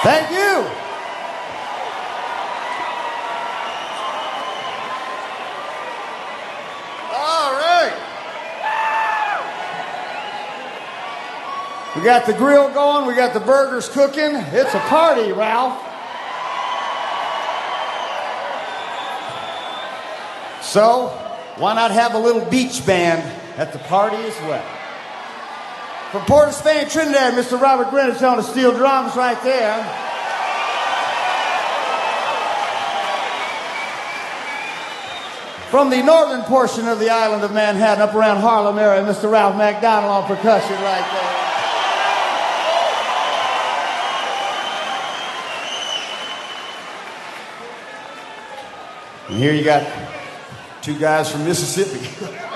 Thank you. All right. We got the grill going. We got the burgers cooking. It's a party, Ralph. So, why not have a little beach band at the party as well? From Port of Spain, Trinidad, Mr. Robert Greenwich on the steel drums right there. From the northern portion of the island of Manhattan, up around Harlem area, Mr. Ralph McDonald on percussion right there. And here you got two guys from Mississippi.